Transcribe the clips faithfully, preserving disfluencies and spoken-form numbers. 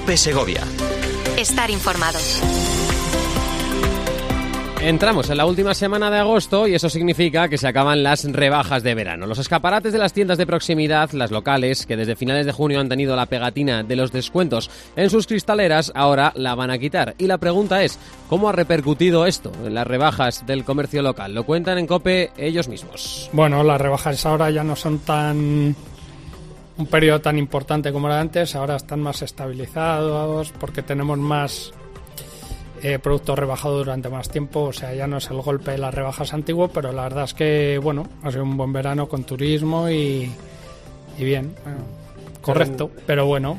COPE Segovia. Estar informado. Entramos en la última semana de agosto y eso significa que se acaban las rebajas de verano. Los escaparates de las tiendas de proximidad, las locales, que desde finales de junio han tenido la pegatina de los descuentos en sus cristaleras, ahora la van a quitar. Y la pregunta es, ¿cómo ha repercutido esto en las rebajas del comercio local? Lo cuentan en COPE ellos mismos. Bueno, las rebajas ahora ya no son tan... un periodo tan importante como era antes, ahora están más estabilizados porque tenemos más... Eh, productos rebajados durante más tiempo, o sea, ya no es el golpe de las rebajas antiguo, pero la verdad es que, bueno, ha sido un buen verano con turismo y, y bien, bueno, correcto, pero bueno,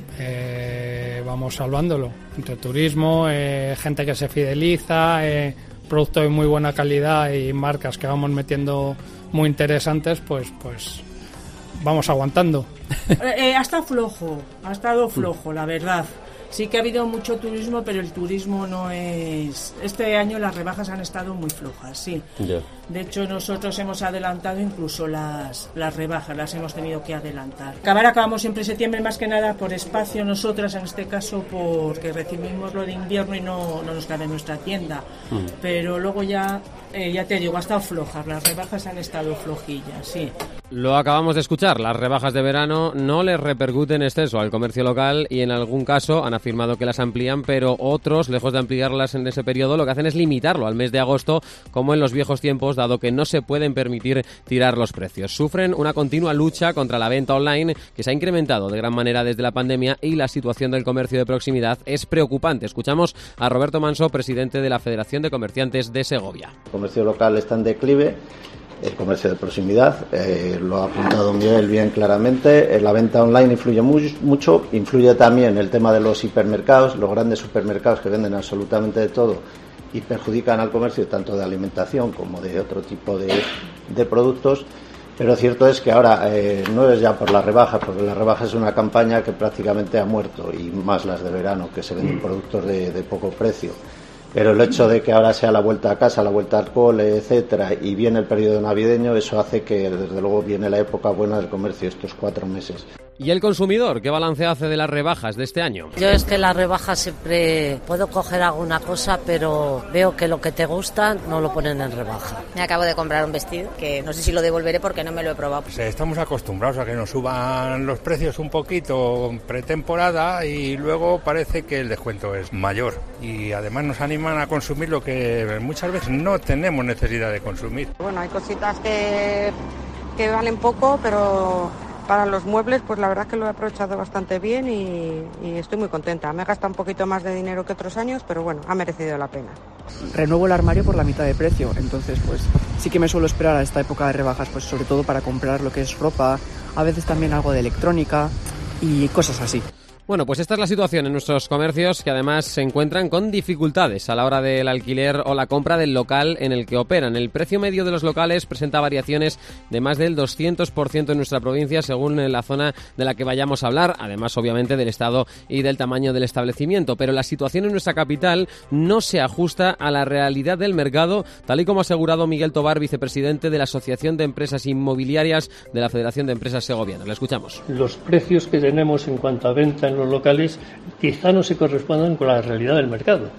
eh, vamos salvándolo, entre turismo, eh, gente que se fideliza, eh, productos de muy buena calidad y marcas que vamos metiendo muy interesantes, pues, pues vamos aguantando. Eh, ha estado flojo, ha estado flojo, la verdad. Sí que ha habido mucho turismo, pero el turismo no es... Este año las rebajas han estado muy flojas, sí. Yeah. De hecho, nosotros hemos adelantado incluso las, las rebajas, las hemos tenido que adelantar. Acabar acabamos siempre en septiembre, más que nada por espacio, nosotras en este caso porque recibimos lo de invierno y no, no nos cabe en nuestra tienda. Mm. Pero luego ya, eh, ya te digo, ha estado flojas, las rebajas han estado flojillas, sí. Lo acabamos de escuchar, las rebajas de verano no les repercuten en exceso al comercio local y en algún caso han afirmado que las amplían, pero otros, lejos de ampliarlas en ese periodo, lo que hacen es limitarlo al mes de agosto, como en los viejos tiempos, dado que no se pueden permitir tirar los precios. Sufren una continua lucha contra la venta online que se ha incrementado de gran manera desde la pandemia y la situación del comercio de proximidad es preocupante. Escuchamos a Roberto Manso, presidente de la Federación de Comerciantes de Segovia. El comercio local está en declive. El comercio de proximidad, eh, lo ha apuntado Miguel bien claramente, eh, la venta online influye muy, mucho, influye también el tema de los hipermercados, los grandes supermercados que venden absolutamente de todo y perjudican al comercio tanto de alimentación como de otro tipo de, de productos, pero cierto es que ahora eh, no es ya por las rebajas, porque las rebajas es una campaña que prácticamente ha muerto, y más las de verano, que se venden productos de, de poco precio. Pero el hecho de que ahora sea la vuelta a casa, la vuelta al cole, etcétera, y viene el periodo navideño, eso hace que desde luego viene la época buena del comercio, estos cuatro meses. ¿Y el consumidor qué balance hace de las rebajas de este año? Yo es que las rebajas siempre puedo coger alguna cosa, pero veo que lo que te gusta no lo ponen en rebaja. Me acabo de comprar un vestido que no sé si lo devolveré porque no me lo he probado. Pues estamos acostumbrados a que nos suban los precios un poquito pretemporada y luego parece que el descuento es mayor. Y además nos animan a consumir lo que muchas veces no tenemos necesidad de consumir. Bueno, hay cositas que, que valen poco, pero... para los muebles, pues la verdad es que lo he aprovechado bastante bien y, y estoy muy contenta. Me he gastado un poquito más de dinero que otros años, pero bueno, ha merecido la pena. Renuevo el armario por la mitad de precio, entonces pues sí que me suelo esperar a esta época de rebajas, pues sobre todo para comprar lo que es ropa, a veces también algo de electrónica y cosas así. Bueno, pues esta es la situación en nuestros comercios, que además se encuentran con dificultades a la hora del alquiler o la compra del local en el que operan. El precio medio de los locales presenta variaciones de más del doscientos por ciento en nuestra provincia, según la zona de la que vayamos a hablar, además obviamente del estado y del tamaño del establecimiento. Pero la situación en nuestra capital no se ajusta a la realidad del mercado, tal y como ha asegurado Miguel Tobar, vicepresidente de la Asociación de Empresas Inmobiliarias de la Federación de Empresas Segovianas. Le escuchamos. Los precios que tenemos en cuanto a venta en los locales quizá no se correspondan con la realidad del mercado.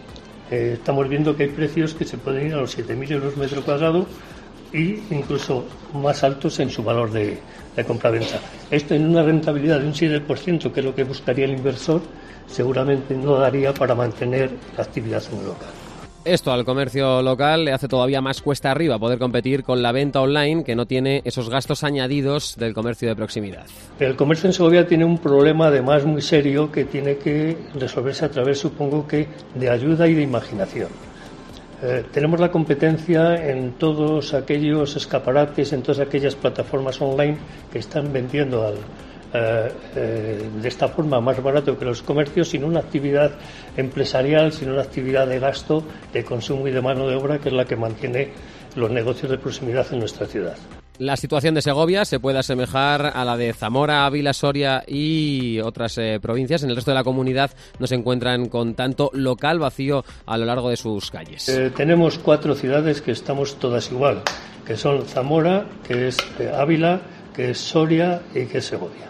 Eh, estamos viendo que hay precios que se pueden ir a los siete mil euros metro cuadrado e incluso más altos en su valor de, de compra-venta. Esto en una rentabilidad de un siete por ciento, que es lo que buscaría el inversor, seguramente no daría para mantener la actividad en el local. Esto al comercio local le hace todavía más cuesta arriba poder competir con la venta online, que no tiene esos gastos añadidos del comercio de proximidad. El comercio en Segovia tiene un problema además muy serio que tiene que resolverse a través, supongo que, de ayuda y de imaginación. Eh, tenemos la competencia en todos aquellos escaparates, en todas aquellas plataformas online que están vendiendo al Eh, eh, de esta forma más barato que los comercios, sin una actividad empresarial, sin una actividad de gasto, de consumo y de mano de obra, que es la que mantiene los negocios de proximidad en nuestra ciudad. La situación de Segovia se puede asemejar a la de Zamora, Ávila, Soria y otras eh, provincias. En el resto de la comunidad no se encuentran con tanto local vacío a lo largo de sus calles. Eh, tenemos cuatro ciudades que estamos todas igual, que son Zamora, que es eh, Ávila, que es Soria y que es Segovia.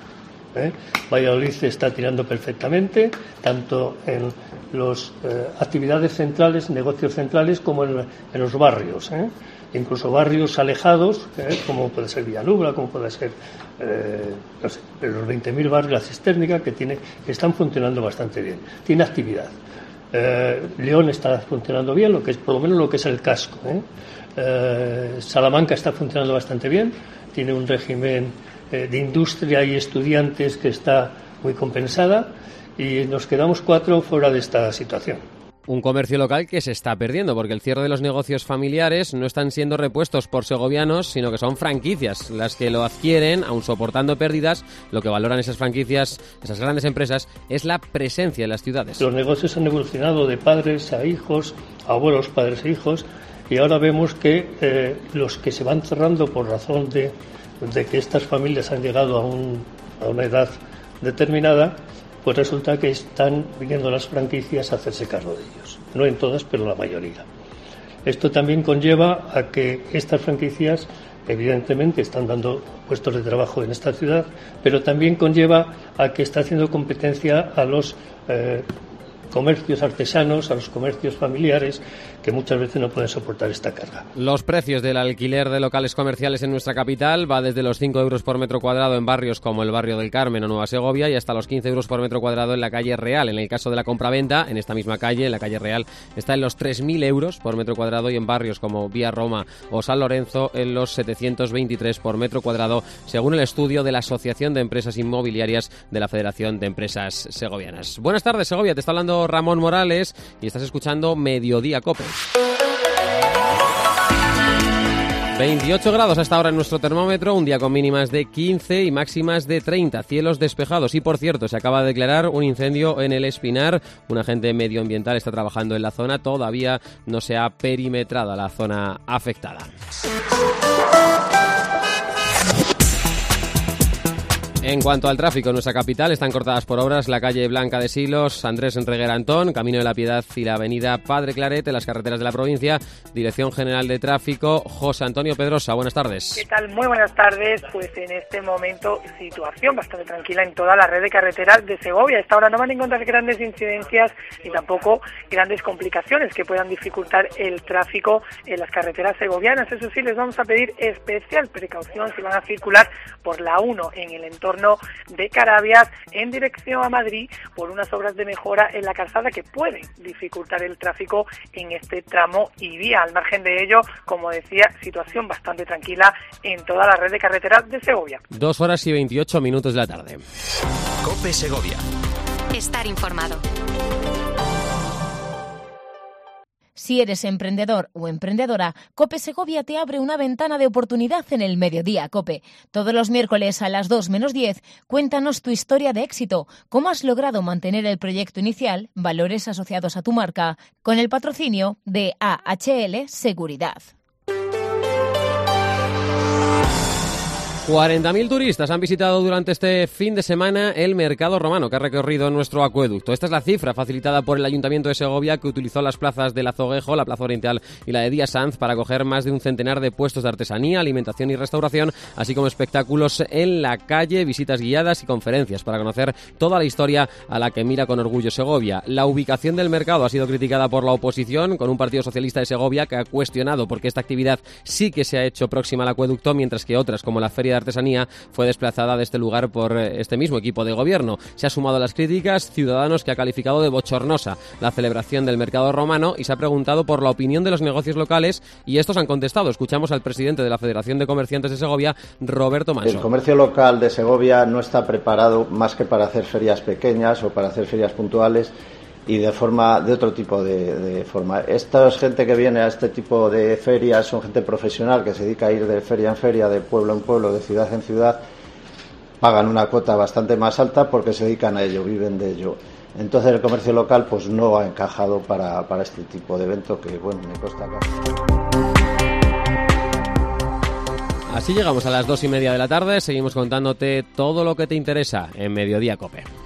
¿eh? Valladolid está tirando perfectamente, tanto en las eh, actividades centrales, negocios centrales, como en, en los barrios, ¿eh? Incluso barrios alejados, ¿eh? Como puede ser Villalubra, como puede ser eh, no sé, los veinte mil barrios, la Cistérnica, que, tiene, que están funcionando bastante bien, tiene actividad. Eh, León está funcionando bien, lo que es por lo menos lo que es el casco, ¿eh? Eh, Salamanca está funcionando bastante bien, tiene un régimen eh, de industria y estudiantes que está muy compensada, y nos quedamos cuatro fuera de esta situación. Un comercio local que se está perdiendo porque el cierre de los negocios familiares no están siendo repuestos por segovianos, sino que son franquicias las que lo adquieren, aun soportando pérdidas. Lo que valoran esas franquicias, esas grandes empresas, es la presencia en las ciudades. Los negocios han evolucionado de padres a hijos, abuelos, padres e hijos, y ahora vemos que eh, los que se van cerrando por razón de, de que estas familias han llegado a, un, a una edad determinada, pues resulta que están viniendo las franquicias a hacerse cargo de ellos. No en todas, pero la mayoría. Esto también conlleva a que estas franquicias, evidentemente, están dando puestos de trabajo en esta ciudad, pero también conlleva a que está haciendo competencia a los eh, comercios artesanos, a los comercios familiares, que muchas veces no pueden soportar esta carga. Los precios del alquiler de locales comerciales en nuestra capital va desde los cinco euros por metro cuadrado en barrios como el barrio del Carmen o Nueva Segovia y hasta los quince euros por metro cuadrado en la calle Real. En el caso de la compraventa, en esta misma calle, en la calle Real, está en los tres mil euros por metro cuadrado y en barrios como Vía Roma o San Lorenzo en los setecientos veintitrés por metro cuadrado, según el estudio de la Asociación de Empresas Inmobiliarias de la Federación de Empresas Segovianas. Buenas tardes, Segovia. Te está hablando Ramón Morales y estás escuchando Mediodía COPE. veintiocho grados hasta ahora en nuestro termómetro, un día con mínimas de quince y máximas de treinta, cielos despejados. Y por cierto, se acaba de declarar un incendio en el Espinar, un agente medioambiental está trabajando en la zona, todavía no se ha perimetrado a la zona afectada. En cuanto al tráfico en nuestra capital, están cortadas por obras la calle Blanca de Silos, Andrés Enreguer Antón, Camino de la Piedad y la avenida Padre Claret en las carreteras de la provincia. Dirección General de Tráfico, José Antonio Pedrosa, buenas tardes. ¿Qué tal? Muy buenas tardes. Pues en este momento situación bastante tranquila en toda la red de carreteras de Segovia. A esta hora no van a encontrar grandes incidencias ni tampoco grandes complicaciones que puedan dificultar el tráfico en las carreteras segovianas. Eso sí, les vamos a pedir especial precaución si van a circular por la uno en el entorno de Carabias en dirección a Madrid por unas obras de mejora en la calzada que pueden dificultar el tráfico en este tramo y vía. Al margen de ello, como decía, situación bastante tranquila en toda la red de carreteras de Segovia. Dos horas y veintiocho minutos de la tarde. COPE Segovia. Estar informado. Si eres emprendedor o emprendedora, COPE Segovia te abre una ventana de oportunidad en el Mediodía COPE. Todos los miércoles a las dos menos diez, cuéntanos tu historia de éxito, cómo has logrado mantener el proyecto inicial, valores asociados a tu marca, con el patrocinio de A H L Seguridad. cuarenta mil turistas han visitado durante este fin de semana el mercado romano que ha recorrido nuestro acueducto. Esta es la cifra facilitada por el Ayuntamiento de Segovia, que utilizó las plazas del Azoguejo, la Plaza Oriental y la de Díaz Sanz para acoger más de un centenar de puestos de artesanía, alimentación y restauración, así como espectáculos en la calle, visitas guiadas y conferencias para conocer toda la historia a la que mira con orgullo Segovia. La ubicación del mercado ha sido criticada por la oposición, con un Partido Socialista de Segovia que ha cuestionado porque esta actividad sí que se ha hecho próxima al acueducto, mientras que otras, como la Feria de Artesanía, fue desplazada de este lugar por este mismo equipo de gobierno. Se ha sumado a las críticas Ciudadanos, que ha calificado de bochornosa la celebración del mercado romano y se ha preguntado por la opinión de los negocios locales, y estos han contestado. Escuchamos al presidente de la Federación de Comerciantes de Segovia, Roberto Manso. El comercio local de Segovia no está preparado más que para hacer ferias pequeñas o para hacer ferias puntuales y de forma de otro tipo de, de forma. Esta es gente que viene a este tipo de ferias, son gente profesional que se dedica a ir de feria en feria, de pueblo en pueblo, de ciudad en ciudad, pagan una cuota bastante más alta porque se dedican a ello, viven de ello. Entonces el comercio local pues no ha encajado para, para este tipo de evento que, bueno, me cuesta caro. Así llegamos a las dos y media de la tarde, seguimos contándote todo lo que te interesa en Mediodía COPE.